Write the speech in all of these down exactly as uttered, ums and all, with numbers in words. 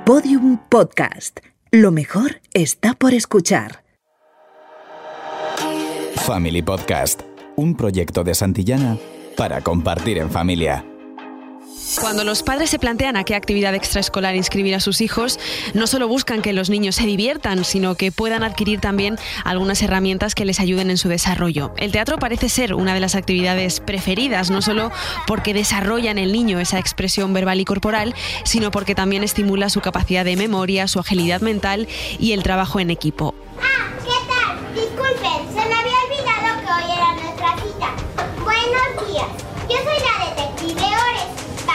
Podium Podcast. Lo mejor está por escuchar. Family Podcast, un proyecto de Santillana para compartir en familia. Cuando los padres se plantean a qué actividad extraescolar inscribir a sus hijos, no solo buscan que los niños se diviertan, sino que puedan adquirir también algunas herramientas que les ayuden en su desarrollo. El teatro parece ser una de las actividades preferidas, no solo porque desarrolla en el niño esa expresión verbal y corporal, sino porque también estimula su capacidad de memoria, su agilidad mental y el trabajo en equipo. Ah, ¿qué tal? Disculpen, se me había olvidado que hoy era nuestra cita. Buenos días, yo soy la detective Ores.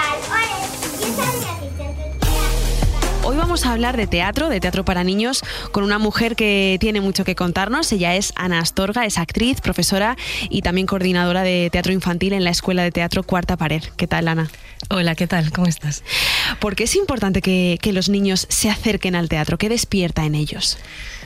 Hoy vamos a hablar de teatro, de teatro para niños, con una mujer que tiene mucho que contarnos. Ella es Ana Astorga, es actriz, profesora y también coordinadora de teatro infantil en la Escuela de Teatro Cuarta Pared. ¿Qué tal, Ana? Hola, ¿qué tal? ¿Cómo estás? ¿Por qué es importante que, que los niños se acerquen al teatro? ¿Qué despierta en ellos?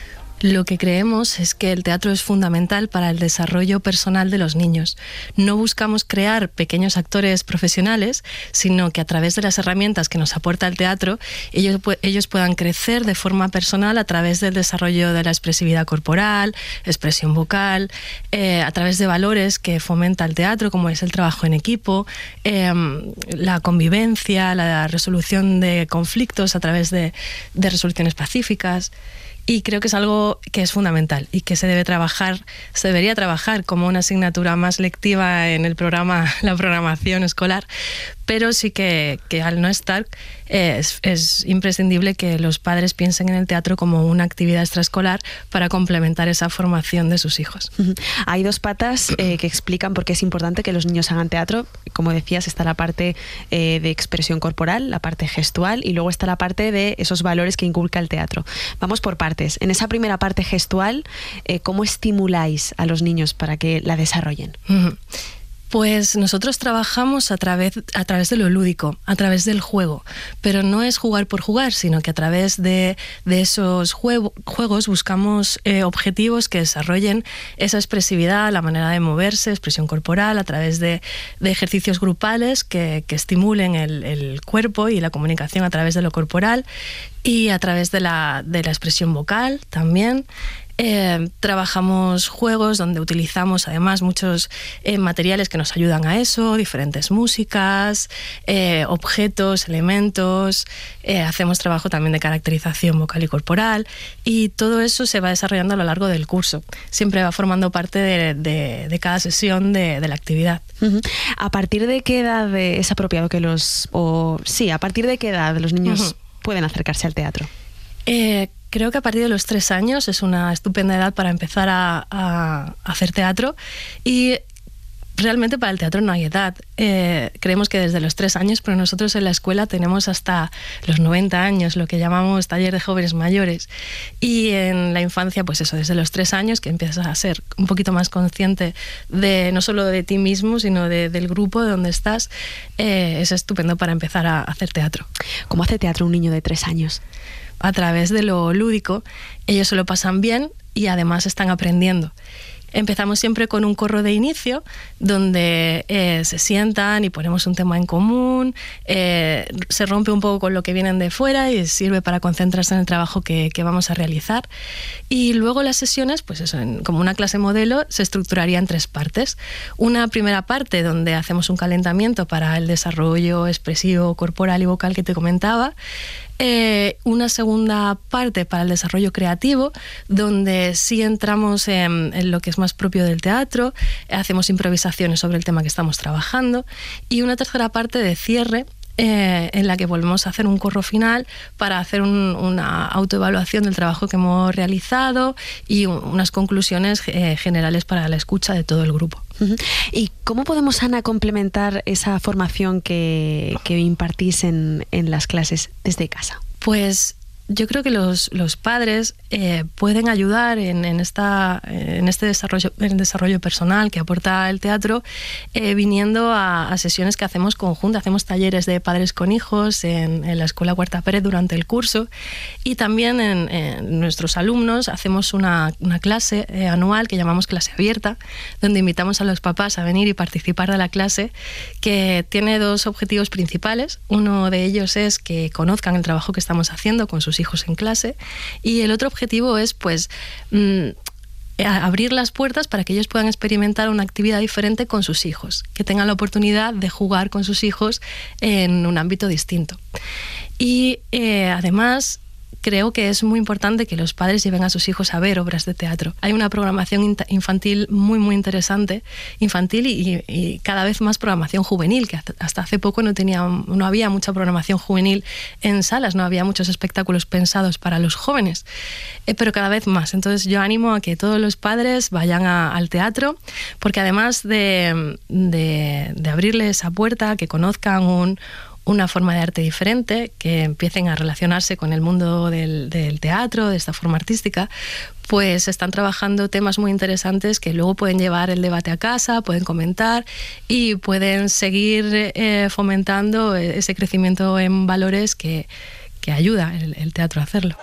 Lo que creemos es que el teatro es fundamental para el desarrollo personal de los niños. No buscamos crear pequeños actores profesionales, sino que a través de las herramientas que nos aporta el teatro, ellos, ellos puedan crecer de forma personal a través del desarrollo de la expresividad corporal, expresión vocal, eh, a través de valores que fomenta el teatro, como es el trabajo en equipo, eh, la convivencia, la resolución de conflictos a través de, de resoluciones pacíficas. Y creo que es algo que es fundamental y que se debe trabajar, se debería trabajar como una asignatura más lectiva en el programa, la programación escolar, pero sí que, que al no estar es, es imprescindible que los padres piensen en el teatro como una actividad extraescolar para complementar esa formación de sus hijos. Hay dos patas eh, que explican por qué es importante que los niños hagan teatro. Como decías, está la parte eh, de expresión corporal, la parte gestual, y luego está la parte de esos valores que inculca el teatro. Vamos por partes. En esa primera parte gestual, eh, ¿cómo estimuláis a los niños para que la desarrollen? Uh-huh. Pues nosotros trabajamos a través, a través de lo lúdico, a través del juego, pero no es jugar por jugar, sino que a través de, de esos juego, juegos buscamos eh, objetivos que desarrollen esa expresividad, la manera de moverse, expresión corporal, a través de, de ejercicios grupales que, que estimulen el, el cuerpo y la comunicación a través de lo corporal y a través de la, de la expresión vocal también. Eh, trabajamos juegos donde utilizamos además muchos eh, materiales que nos ayudan a eso, diferentes músicas, eh, objetos, elementos, eh, hacemos trabajo también de caracterización vocal y corporal y todo eso se va desarrollando a lo largo del curso. Siempre va formando parte de, de, de cada sesión de, de la actividad. Uh-huh. ¿A partir de qué edad es apropiado que los... o sí, a partir de qué edad los niños uh-huh. pueden acercarse al teatro? Eh, Creo que a partir de los tres años es una estupenda edad para empezar a, a, a hacer teatro y realmente para el teatro no hay edad. Eh, creemos que desde los tres años, pero nosotros en la escuela tenemos hasta los noventa años, lo que llamamos taller de jóvenes mayores. Y en la infancia, pues eso, desde los tres años que empiezas a ser un poquito más consciente de no solo de ti mismo, sino de, del grupo de donde estás, eh, es estupendo para empezar a hacer teatro. ¿Cómo hace teatro un niño de tres años? A través de lo lúdico, ellos se lo pasan bien y además están aprendiendo. Empezamos siempre con un corro de inicio donde eh, se sientan y ponemos un tema en común, eh, se rompe un poco con lo que vienen de fuera y sirve para concentrarse en el trabajo que, que vamos a realizar. Y luego las sesiones, pues eso, en, como una clase modelo, se estructuraría en tres partes. Una primera parte donde hacemos un calentamiento para el desarrollo expresivo, corporal y vocal que te comentaba. Eh, una segunda parte para el desarrollo creativo, donde sí entramos en, en lo que es más propio del teatro, hacemos improvisaciones sobre el tema que estamos trabajando, y una tercera parte de cierre, eh, en la que volvemos a hacer un corro final para hacer un, una autoevaluación del trabajo que hemos realizado y un, unas conclusiones eh, generales para la escucha de todo el grupo. Uh-huh. ¿Y cómo podemos, Ana, complementar esa formación que, que impartís en, en las clases desde casa? Pues Yo creo que los, los padres eh, pueden ayudar en, en, esta, en este desarrollo, en el desarrollo personal que aporta el teatro, eh, viniendo a, a sesiones que hacemos conjuntas. Hacemos talleres de padres con hijos en, en la Escuela Huerta Pérez durante el curso, y también en, en nuestros alumnos hacemos una, una clase eh, anual que llamamos clase abierta, donde invitamos a los papás a venir y participar de la clase, que tiene dos objetivos principales. Uno de ellos es que conozcan el trabajo que estamos haciendo con sus hijos en clase, y el otro objetivo es pues mmm, abrir las puertas para que ellos puedan experimentar una actividad diferente con sus hijos, que tengan la oportunidad de jugar con sus hijos en un ámbito distinto. Y eh, además creo que es muy importante que los padres lleven a sus hijos a ver obras de teatro. Hay una programación infantil muy, muy interesante, infantil y, y cada vez más programación juvenil, que hasta hace poco no, tenía, no había mucha programación juvenil en salas, no había muchos espectáculos pensados para los jóvenes, eh, pero cada vez más. Entonces yo animo a que todos los padres vayan a, al teatro, porque además de, de, de abrirles esa puerta, que conozcan un una forma de arte diferente, que empiecen a relacionarse con el mundo del, del teatro, de esta forma artística, pues están trabajando temas muy interesantes que luego pueden llevar el debate a casa, pueden comentar y pueden seguir eh, fomentando ese crecimiento en valores que, que ayuda el, el teatro a hacerlo.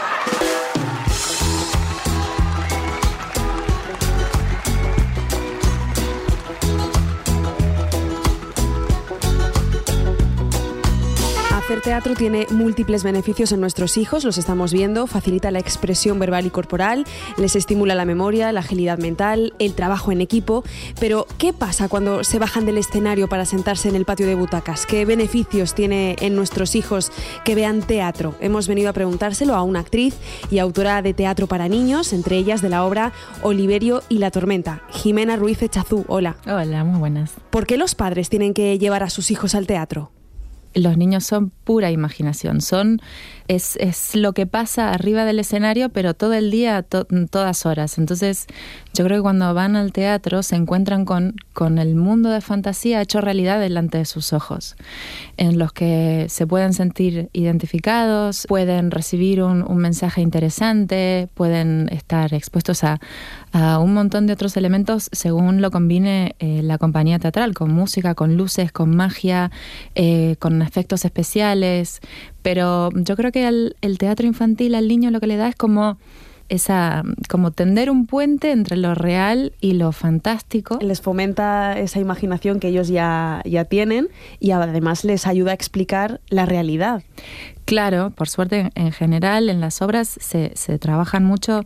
Hacer teatro tiene múltiples beneficios en nuestros hijos, los estamos viendo, facilita la expresión verbal y corporal, les estimula la memoria, la agilidad mental, el trabajo en equipo, pero ¿qué pasa cuando se bajan del escenario para sentarse en el patio de butacas? ¿Qué beneficios tiene en nuestros hijos que vean teatro? Hemos venido a preguntárselo a una actriz y autora de teatro para niños, entre ellas de la obra Oliverio y la tormenta, Jimena Ruiz Echazú. Hola. Hola, muy buenas. ¿Por qué los padres tienen que llevar a sus hijos al teatro? Los niños son pura imaginación, son es, es lo que pasa arriba del escenario, pero todo el día, to, todas horas. Entonces, yo creo que cuando van al teatro se encuentran con, con el mundo de fantasía hecho realidad delante de sus ojos, en los que se pueden sentir identificados, pueden recibir un, un mensaje interesante, pueden estar expuestos a, a un montón de otros elementos según lo combine eh, la compañía teatral, con música, con luces, con magia, eh, con efectos especiales. Pero yo creo que el, el teatro infantil al niño lo que le da es como esa, como tender un puente entre lo real y lo fantástico. Les fomenta esa imaginación que ellos ya, ya tienen y además les ayuda a explicar la realidad. Claro, por suerte en general en las obras se, se trabajan mucho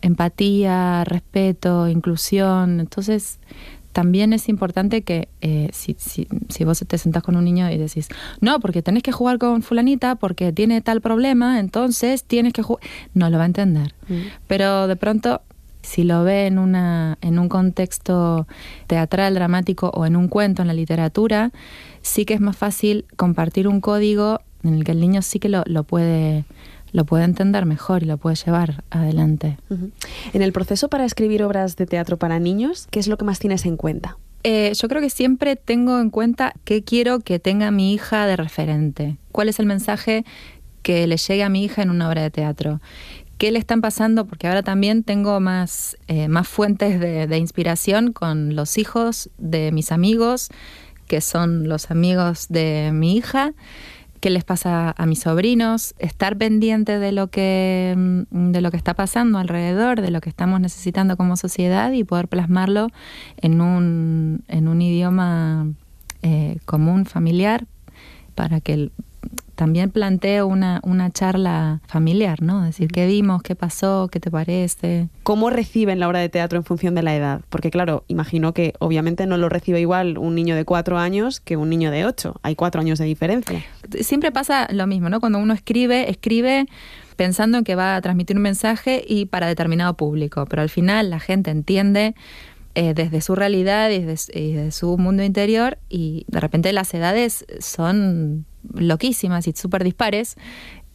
empatía, respeto, inclusión. Entonces también es importante que eh, si, si, si vos te sentás con un niño y decís, no, porque tenés que jugar con fulanita porque tiene tal problema, entonces tienes que jugar, no lo va a entender. Mm. Pero de pronto, si lo ve en, una, en un contexto teatral, dramático o en un cuento, en la literatura, sí que es más fácil compartir un código en el que el niño sí que lo, lo puede... lo puede entender mejor y lo puede llevar adelante. Uh-huh. En el proceso para escribir obras de teatro para niños, ¿qué es lo que más tienes en cuenta? Eh, yo creo que siempre tengo en cuenta qué quiero que tenga mi hija de referente. ¿Cuál es el mensaje que le llegue a mi hija en una obra de teatro? ¿Qué le están pasando? Porque ahora también tengo más, eh, más fuentes de, de inspiración con los hijos de mis amigos, que son los amigos de mi hija. ¿Qué les pasa a mis sobrinos? Estar pendiente de lo que de lo que está pasando alrededor, de lo que estamos necesitando como sociedad y poder plasmarlo en un, en un idioma eh, común, familiar, para que el, también plantee una, una charla familiar, ¿no? Es decir, ¿qué vimos? ¿Qué pasó? ¿Qué te parece? ¿Cómo reciben la obra de teatro en función de la edad? Porque claro, imagino que obviamente no lo recibe igual un niño de cuatro años que un niño de ocho. Hay cuatro años de diferencia. Siempre pasa lo mismo, ¿no? Cuando uno escribe, escribe pensando en que va a transmitir un mensaje y para determinado público. Pero al final la gente entiende eh, desde su realidad y desde, y desde su mundo interior, y de repente las edades son loquísimas y súper dispares.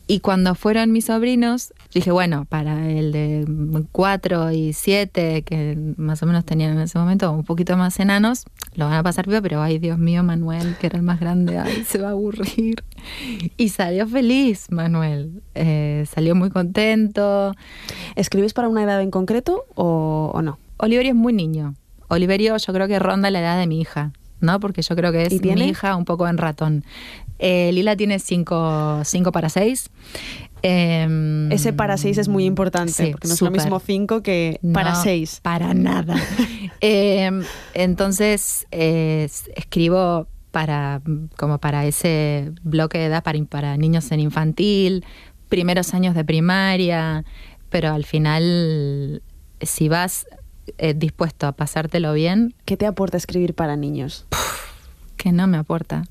Y cuando fueron mis sobrinos, dije, bueno, para el de cuatro y siete, que más o menos tenían en ese momento un poquito más enanos, lo van a pasar bien, pero ay, Dios mío, Manuel, que era el más grande, ay, se va a aburrir. Y salió feliz, Manuel. Eh, salió muy contento. ¿Escribes para una edad en concreto o, o no? Oliverio es muy niño. Oliverio yo creo que ronda la edad de mi hija, ¿no? Porque yo creo que es mi hija un poco en ratón. Eh, Lila tiene cinco, cinco para seis. Eh, Ese para seis es muy importante, sí, porque no súper. es lo mismo cinco que para no, seis. Para nada. eh, entonces, eh, escribo para, como para ese bloque de edad, para, para niños en infantil, primeros años de primaria, pero al final, si vas eh, dispuesto a pasártelo bien... ¿Qué te aporta escribir para niños? Que no me aporta.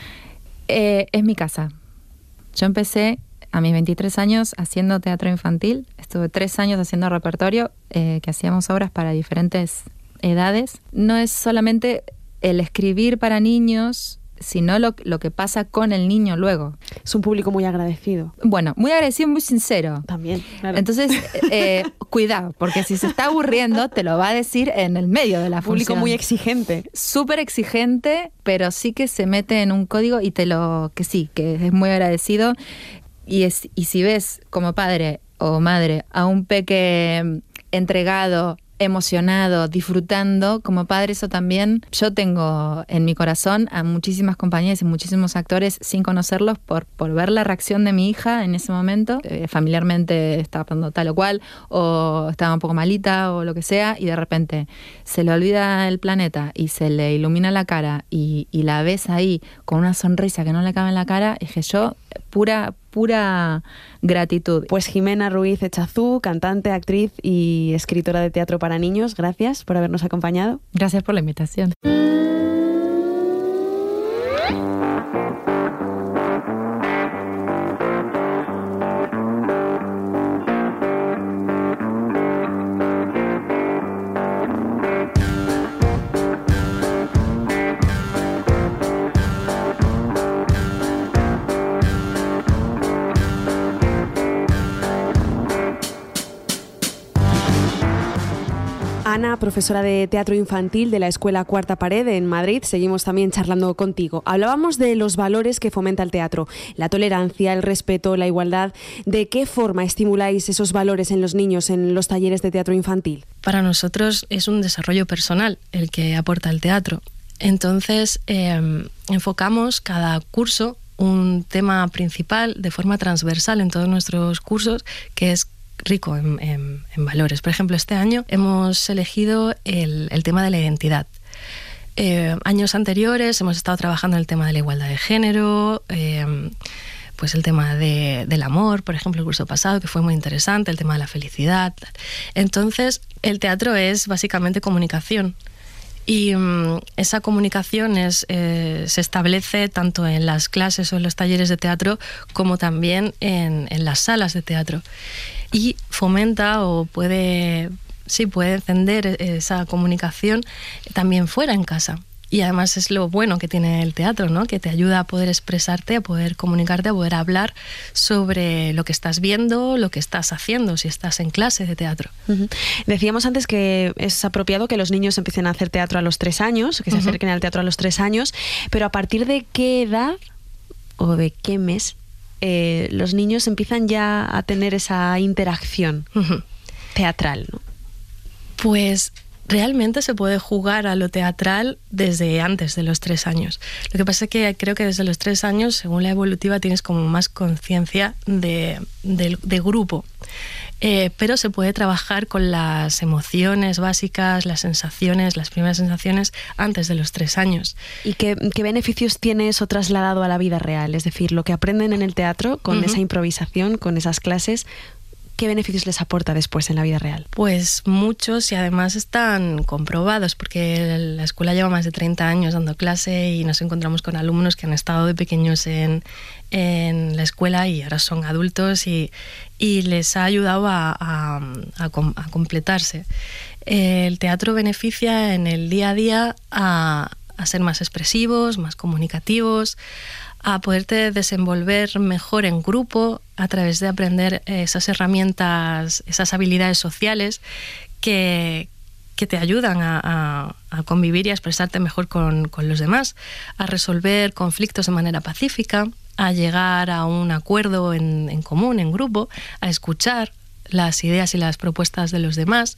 Eh, es mi casa. Yo empecé a mis veintitrés años haciendo teatro infantil. Estuve tres años haciendo repertorio, eh, que hacíamos obras para diferentes edades. No es solamente el escribir para niños, sino lo, lo que pasa con el niño luego. Es un público muy agradecido. Bueno, muy agradecido, muy sincero. También, claro. Entonces, eh, cuidado, porque si se está aburriendo, te lo va a decir en el medio de la función. Público muy exigente. Súper exigente, pero sí que se mete en un código y te lo... que sí, que es muy agradecido. Y, es, y si ves como padre o madre a un peque entregado, emocionado, disfrutando, como padre, eso también. Yo tengo en mi corazón a muchísimas compañías y muchísimos actores sin conocerlos por, por ver la reacción de mi hija en ese momento. Eh, familiarmente estaba pasando tal o cual, o estaba un poco malita o lo que sea, y de repente se le olvida el planeta y se le ilumina la cara y, y la ves ahí con una sonrisa que no le cabe en la cara. Es que yo, pura... pura gratitud. Pues Jimena Ruiz Echazú, cantante, actriz y escritora de teatro para niños, gracias por habernos acompañado. Gracias por la invitación. Ana, profesora de teatro infantil de la Escuela Cuarta Pared en Madrid, seguimos también charlando contigo. Hablábamos de los valores que fomenta el teatro, la tolerancia, el respeto, la igualdad. ¿De qué forma estimuláis esos valores en los niños en los talleres de teatro infantil? Para nosotros es un desarrollo personal el que aporta el teatro. Entonces, eh, enfocamos cada curso un tema principal de forma transversal en todos nuestros cursos, que es rico en, en, en valores. Por ejemplo, este año hemos elegido el, el tema de la identidad. Eh, años anteriores hemos estado trabajando en el tema de la igualdad de género, eh, pues el tema de, del amor, por ejemplo, el curso pasado, que fue muy interesante, el tema de la felicidad. Entonces, el teatro es básicamente comunicación. Y um, esa comunicación es, eh, se establece tanto en las clases o en los talleres de teatro como también en, en las salas de teatro. Y fomenta o puede, sí, puede encender esa comunicación también fuera en casa. Y además es lo bueno que tiene el teatro, ¿no? Que te ayuda a poder expresarte, a poder comunicarte, a poder hablar sobre lo que estás viendo, lo que estás haciendo, si estás en clase de teatro. Uh-huh. Decíamos antes que es apropiado que los niños empiecen a hacer teatro a los tres años, que se uh-huh. acerquen al teatro a los tres años, pero ¿a partir de qué edad o de qué mes eh, los niños empiezan ya a tener esa interacción uh-huh. teatral, ¿no? Pues realmente se puede jugar a lo teatral desde antes de los tres años. Lo que pasa es que creo que desde los tres años, según la evolutiva, tienes como más conciencia de, de, de grupo. Eh, pero se puede trabajar con las emociones básicas, las sensaciones, las primeras sensaciones antes de los tres años. ¿Y qué, qué beneficios tiene eso trasladado a la vida real? Es decir, lo que aprenden en el teatro con uh-huh. esa improvisación, con esas clases, ¿qué beneficios les aporta después en la vida real? Pues muchos, y además están comprobados, porque la escuela lleva más de treinta años dando clase y nos encontramos con alumnos que han estado de pequeños en, en la escuela y ahora son adultos y, y les ha ayudado a, a, a, a completarse. El teatro beneficia en el día a día a, a ser más expresivos, más comunicativos, a poderte desenvolver mejor en grupo a través de aprender esas herramientas, esas habilidades sociales que, que te ayudan a, a, a convivir y a expresarte mejor con, con los demás, a resolver conflictos de manera pacífica, a llegar a un acuerdo en, en común, en grupo, a escuchar las ideas y las propuestas de los demás,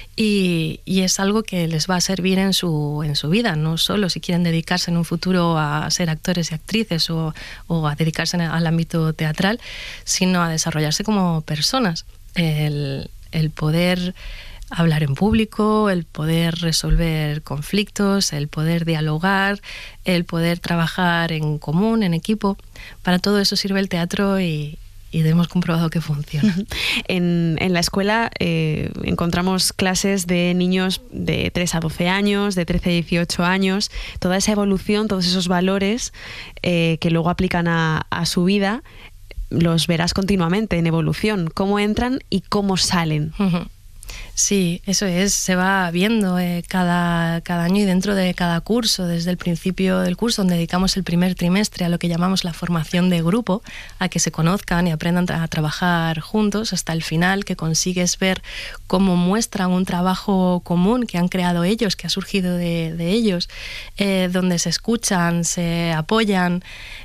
y, y es algo que les va a servir en su, en su vida, no solo si quieren dedicarse en un futuro a ser actores y actrices o, o a dedicarse al ámbito teatral, sino a desarrollarse como personas. El, el poder hablar en público, el poder resolver conflictos, el poder dialogar, el poder trabajar en común, en equipo. Para todo eso sirve el teatro y, y hemos comprobado que funciona. En, en la escuela eh, encontramos clases de niños de tres a doce años, de trece a dieciocho años, toda esa evolución, todos esos valores eh, que luego aplican a, a su vida, los verás continuamente en evolución, cómo entran y cómo salen. Uh-huh. Sí, eso es, se va viendo eh, cada, cada año y dentro de cada curso, desde el principio del curso, donde dedicamos el primer trimestre a lo que llamamos la formación de grupo, a que se conozcan y aprendan a trabajar juntos, hasta el final, que consigues ver cómo muestran un trabajo común que han creado ellos, que ha surgido de, de ellos, eh, donde se escuchan, se apoyan,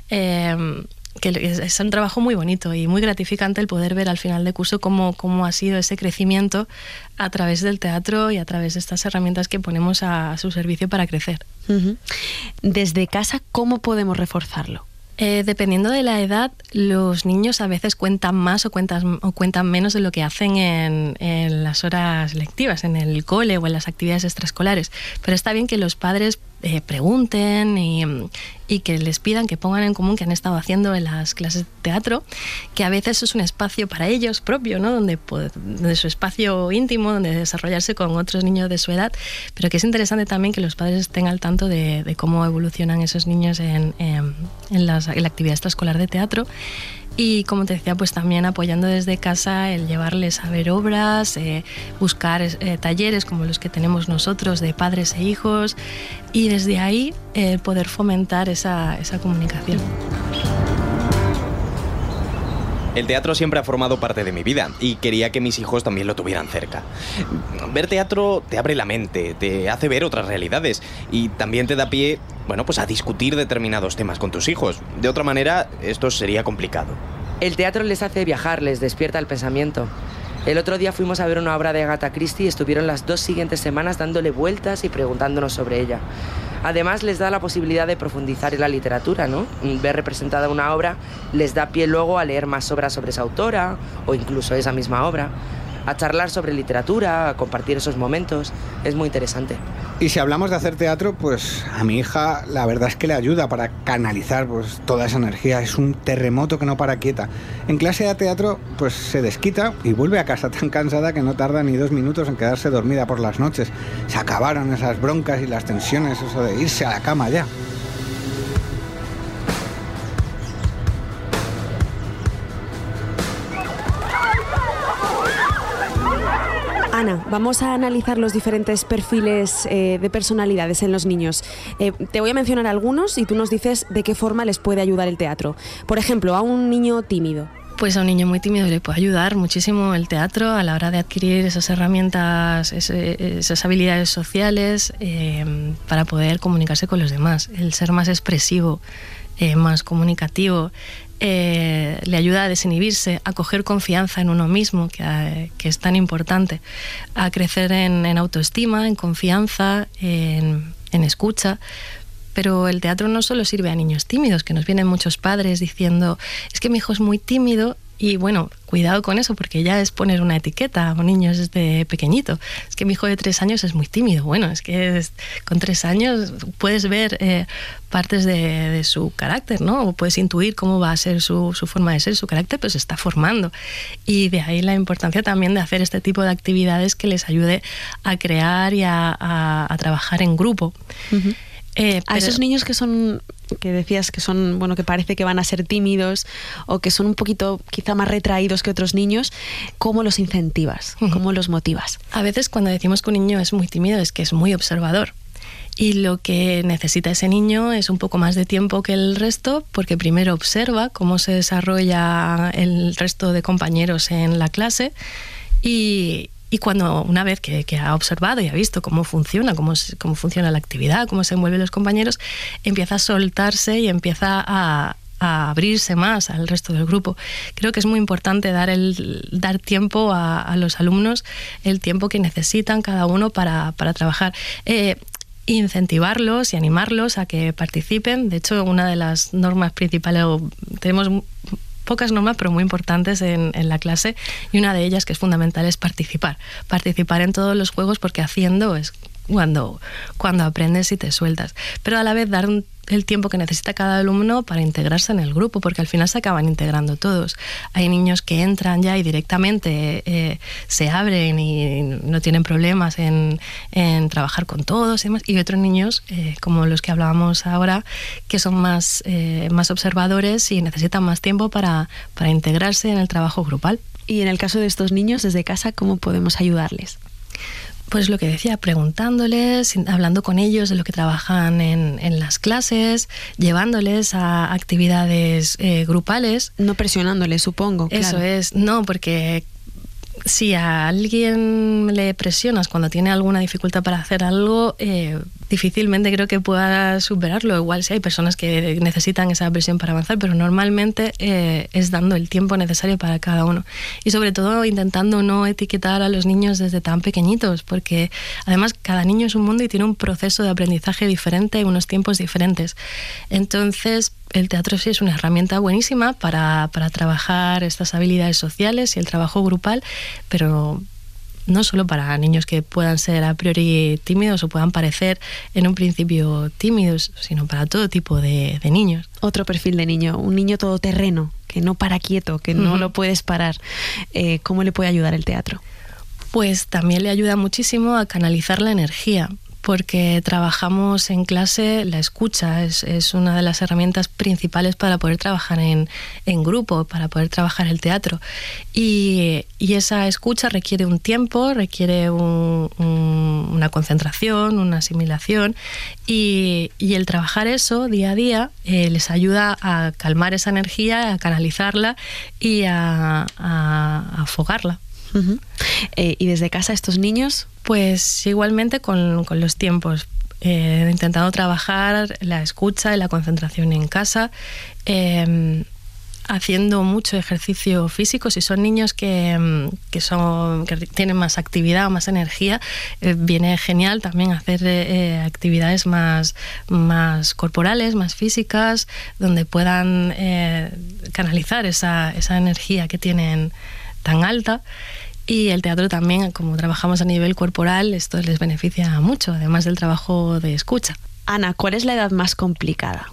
eh, que es un trabajo muy bonito y muy gratificante el poder ver al final de curso cómo, cómo ha sido ese crecimiento a través del teatro y a través de estas herramientas que ponemos a, a su servicio para crecer. Uh-huh. Desde casa, ¿cómo podemos reforzarlo? Eh, dependiendo de la edad, los niños a veces cuentan más o cuentan, o cuentan menos de lo que hacen en, en las horas lectivas, en el cole o en las actividades extraescolares. Pero está bien que los padres eh, pregunten y, y que les pidan que pongan en común que han estado haciendo en las clases de teatro, que a veces es un espacio para ellos propio, ¿no? Donde, donde su espacio íntimo, donde desarrollarse con otros niños de su edad, pero que es interesante también que los padres estén al tanto de, de cómo evolucionan esos niños en, en, en, las, en la actividad extraescolar de teatro. Y como te decía, pues también apoyando desde casa el llevarles a ver obras, eh, buscar eh, talleres como los que tenemos nosotros de padres e hijos, y desde ahí eh, poder fomentar esa, esa comunicación. El teatro siempre ha formado parte de mi vida y quería que mis hijos también lo tuvieran cerca. Ver teatro te abre la mente, te hace ver otras realidades y también te da pie, bueno, pues a discutir determinados temas con tus hijos. De otra manera, esto sería complicado. El teatro les hace viajar, les despierta el pensamiento. El otro día fuimos a ver una obra de Agatha Christie y estuvieron las dos siguientes semanas dándole vueltas y preguntándonos sobre ella. Además, les da la posibilidad de profundizar en la literatura, ¿no? Ver representada una obra les da pie luego a leer más obras sobre esa autora o incluso esa misma obra, a charlar sobre literatura, a compartir esos momentos. Es muy interesante. Y si hablamos de hacer teatro, pues a mi hija la verdad es que le ayuda para canalizar pues toda esa energía. Es un terremoto que no para quieta. En clase de teatro pues se desquita y vuelve a casa tan cansada que no tarda ni dos minutos en quedarse dormida por las noches. Se acabaron esas broncas y las tensiones, eso de irse a la cama ya. Ana, vamos a analizar los diferentes perfiles eh, de personalidades en los niños. Eh, te voy a mencionar algunos y tú nos dices de qué forma les puede ayudar el teatro. Por ejemplo, a un niño tímido. Pues a un niño muy tímido le puede ayudar muchísimo el teatro a la hora de adquirir esas herramientas, ese, esas habilidades sociales eh, para poder comunicarse con los demás. El ser más expresivo, eh, más comunicativo, eh, le ayuda a desinhibirse, a coger confianza en uno mismo, que, que es tan importante, a crecer en, en autoestima, en confianza, en, en escucha. Pero el teatro no solo sirve a niños tímidos, que nos vienen muchos padres diciendo, es que mi hijo es muy tímido, y bueno, cuidado con eso, porque ya es poner una etiqueta a niños desde pequeñito. Es que mi hijo de tres años es muy tímido. Bueno, es que es, con tres años puedes ver eh, partes de, de su carácter, ¿no? O puedes intuir cómo va a ser su, su forma de ser, su carácter, pues se está formando. Y de ahí la importancia también de hacer este tipo de actividades que les ayude a crear y a, a, a trabajar en grupo. Uh-huh. Eh, a esos niños que son, que decías que son, bueno, que parece que van a ser tímidos o que son un poquito quizá más retraídos que otros niños, ¿cómo los incentivas? ¿Cómo los motivas? A veces cuando decimos que un niño es muy tímido es que es muy observador. Y lo que necesita ese niño es un poco más de tiempo que el resto, porque primero observa cómo se desarrolla el resto de compañeros en la clase y, y cuando una vez que, que ha observado y ha visto cómo funciona, cómo, cómo funciona la actividad, cómo se envuelven los compañeros, empieza a soltarse y empieza a, a abrirse más al resto del grupo. Creo que es muy importante dar, el, dar tiempo a, a los alumnos, el tiempo que necesitan cada uno para, para trabajar. Eh, incentivarlos y animarlos a que participen. De hecho, una de las normas principales, tenemos pocas normas pero muy importantes en, en la clase, y una de ellas que es fundamental es participar. Participar en todos los juegos, porque haciendo es cuando, cuando aprendes y te sueltas. Pero a la vez dar un el tiempo que necesita cada alumno para integrarse en el grupo, porque al final se acaban integrando todos. Hay niños que entran ya y directamente eh, se abren y no tienen problemas en, en trabajar con todos y demás, y otros niños, eh, como los que hablábamos ahora, que son más, eh, más observadores y necesitan más tiempo para, para integrarse en el trabajo grupal. Y en el caso de estos niños, desde casa, ¿cómo podemos ayudarles? Pues lo que decía, preguntándoles, hablando con ellos de lo que trabajan en, en las clases, llevándoles a actividades eh, grupales. No presionándoles, supongo. Eso claro. es, no, porque si a alguien le presionas cuando tiene alguna dificultad para hacer algo, eh, difícilmente creo que pueda superarlo. Igual sí hay personas que necesitan esa presión para avanzar, pero normalmente eh, es dando el tiempo necesario para cada uno. Y sobre todo intentando no etiquetar a los niños desde tan pequeñitos, porque además cada niño es un mundo y tiene un proceso de aprendizaje diferente y unos tiempos diferentes. Entonces, el teatro sí es una herramienta buenísima para, para trabajar estas habilidades sociales y el trabajo grupal, pero no solo para niños que puedan ser a priori tímidos o puedan parecer en un principio tímidos, sino para todo tipo de, de niños. Otro perfil de niño, un niño todoterreno, que no para quieto, que no uh-huh. lo puedes parar. Eh, ¿Cómo le puede ayudar el teatro? Pues también le ayuda muchísimo a canalizar la energía, porque trabajamos en clase, la escucha es, es una de las herramientas principales para poder trabajar en, en grupo, para poder trabajar el teatro. Y, y esa escucha requiere un tiempo, requiere un, un, una concentración, una asimilación, y, y el trabajar eso día a día eh, les ayuda a calmar esa energía, a canalizarla y a, a, a afogarla. Uh-huh. Eh, ¿Y desde casa estos niños? Pues igualmente con, con los tiempos, eh, intentando trabajar la escucha y la concentración en casa, eh, haciendo mucho ejercicio físico. Si son niños que, que, son, que tienen más actividad o más energía, eh, viene genial también hacer eh, actividades más, más corporales, más físicas, donde puedan eh, canalizar esa, esa energía que tienen tan alta. Y el teatro también, como trabajamos a nivel corporal, esto les beneficia mucho, además del trabajo de escucha. Ana, ¿cuál es la edad más complicada?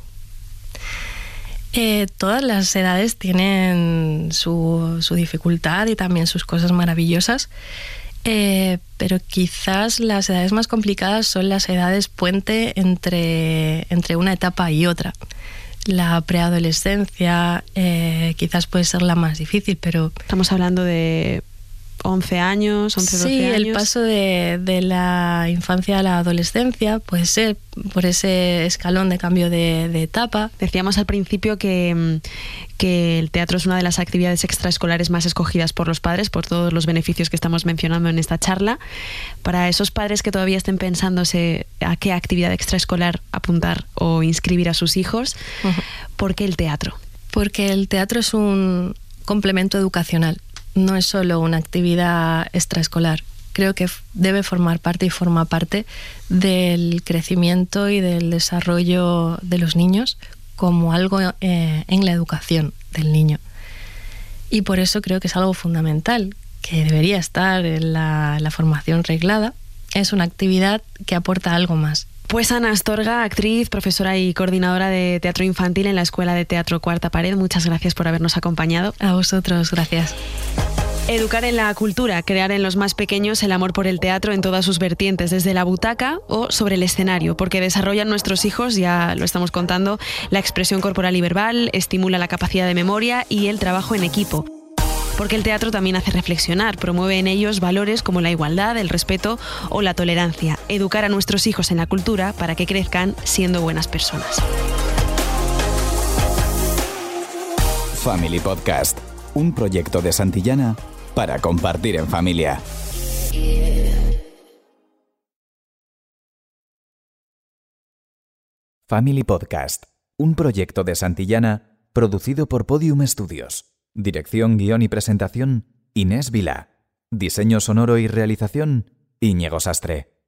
Eh, todas las edades tienen su, su dificultad y también sus cosas maravillosas, eh, pero quizás las edades más complicadas son las edades puente entre, entre una etapa y otra. La preadolescencia eh, quizás puede ser la más difícil, pero... Estamos hablando de once años, once, doce sí, años. Sí, el paso de, de la infancia a la adolescencia puede ser por ese escalón de cambio de, de etapa. Decíamos al principio que, que el teatro es una de las actividades extraescolares más escogidas por los padres, por todos los beneficios que estamos mencionando en esta charla. Para esos padres que todavía estén pensándose a qué actividad extraescolar apuntar o inscribir a sus hijos, uh-huh. ¿por qué el teatro? Porque el teatro es un complemento educacional. No es solo una actividad extraescolar. Creo que debe formar parte y forma parte del crecimiento y del desarrollo de los niños como algo eh, en la educación del niño. Y por eso creo que es algo fundamental, que debería estar en la, la formación reglada. Es una actividad que aporta algo más. Pues Ana Astorga, actriz, profesora y coordinadora de teatro infantil en la Escuela de Teatro Cuarta Pared, muchas gracias por habernos acompañado. A vosotros, gracias. Educar en la cultura, crear en los más pequeños el amor por el teatro en todas sus vertientes, desde la butaca o sobre el escenario, porque desarrollan nuestros hijos, ya lo estamos contando, la expresión corporal y verbal, estimula la capacidad de memoria y el trabajo en equipo. Porque el teatro también hace reflexionar, promueve en ellos valores como la igualdad, el respeto o la tolerancia. educar a nuestros hijos en la cultura para que crezcan siendo buenas personas. Family Podcast, un proyecto de Santillana para compartir en familia. Family Podcast, un proyecto de Santillana producido por Podium Studios. Dirección, guión y presentación, Inés Vila. Diseño sonoro y realización, Íñigo Sastre.